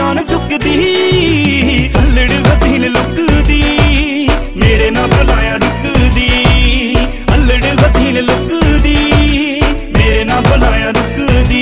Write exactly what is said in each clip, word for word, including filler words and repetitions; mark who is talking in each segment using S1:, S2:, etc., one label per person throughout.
S1: जान सुकदी अल्लड़ हसीन लुकदी मेरे ना बुलाया रुकदी अल्लड़ हसीन लुकदी मेरे ना बुलाया रुकदी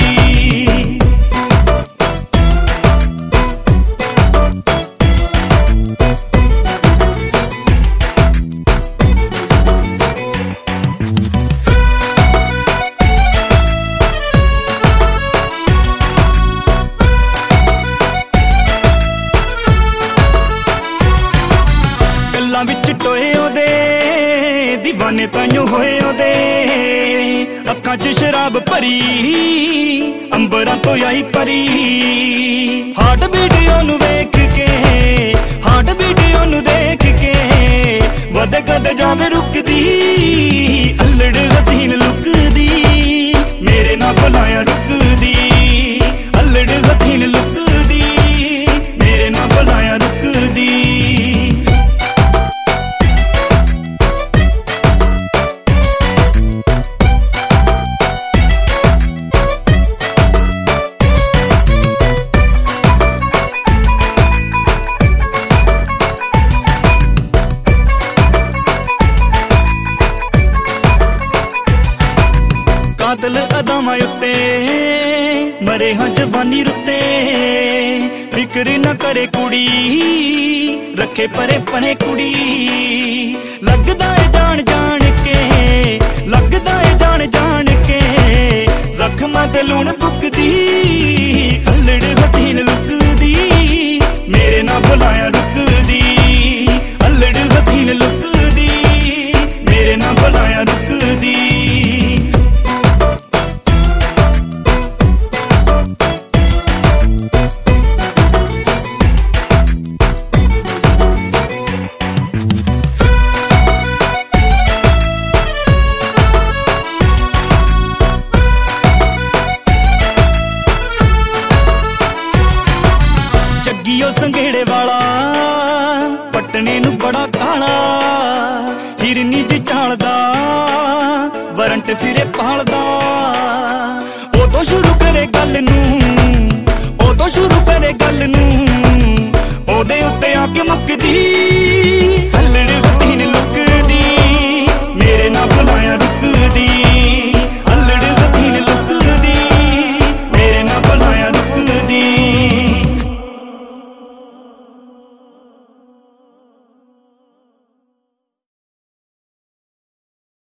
S1: विच टोए ओदे दीवाने ताइयों होए ओदे अखां च शराब भरी अंबरां तो आई परी हार्ट वीडियो नू वेख के हार्ट वीडियो नू देख के वध कद जावे रुकदी अल्लड़ हसीन लुकदी मेरे ना बुलाया रुकदी अल्लड़ हसीन लुकदी मेरे ना बुलाया रुकदी कातल अदावां उत्ते मरे हां जवानी रुते फिक्र न करे कुड़ी रखे परे परे कुड़ी लगदा है जान जान के लगदा है जान जान के जख्मां ते लूण पुकदी अल्लड़ हसीन लुकदी मेरे ना बुलाया रुकदी अल्लड़ हसीन लुकदी मेरे ना बुलाया रुकदी जग्गियो संघेड़े वाला पटने नू बड़ा काला हिरनी च झालदा वरंट फिरे पालदा ओदों शुरू करे गल नू ओदों शुरू करे गल नू ओदे उत्ते आके मुकदी अल्लड़